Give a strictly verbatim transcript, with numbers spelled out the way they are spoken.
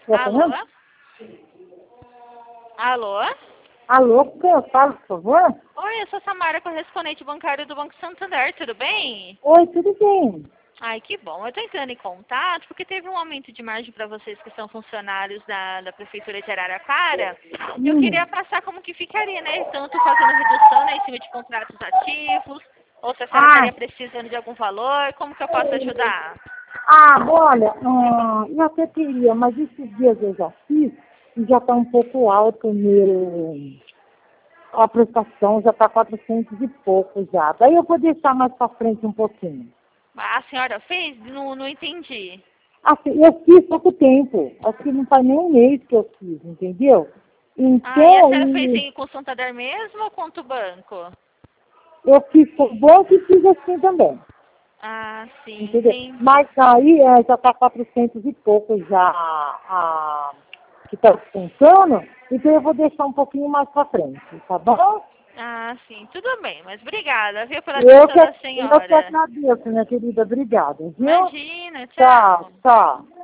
Alô? Alô? Alô, quem eu falo, por favor? Oi, eu sou Samara, correspondente bancário do Banco Santander, tudo bem? Oi, tudo bem? Ai, que bom. Eu tô entrando em contato porque teve um aumento de margem para vocês que são funcionários da, da Prefeitura de Araraquara. E eu Hum. queria passar como que ficaria, né? Tanto fazendo redução, né, em cima de contratos ativos, ou se a senhora Ah, estaria precisando de algum valor, como que eu posso ajudar? ah, olha, ah, eu até queria, mas esses dias eu já fiz e já está um pouco alto o meu, a prestação, já está quatrocentos e pouco já. Daí eu vou deixar mais para frente um pouquinho. A senhora fez? Não, não entendi. Assim, eu fiz pouco tempo, acho que não faz nem um mês que eu fiz, entendeu? Ah, e a Então, senhora fez e em, com o Santander mesmo ou com o banco? eu fiz com bom e fiz assim também. Ah, sim, Entendeu? entendi. Mas aí é, já está quatrocentos e pouco já a, que está descontando, então eu vou deixar um pouquinho mais para frente, tá bom? Ah, sim, tudo bem, mas obrigada, viu, pela Eu atenção que, da eu que senhora. agradeço, minha querida, obrigada, viu? Imagina, Tchau, tchau. tchau.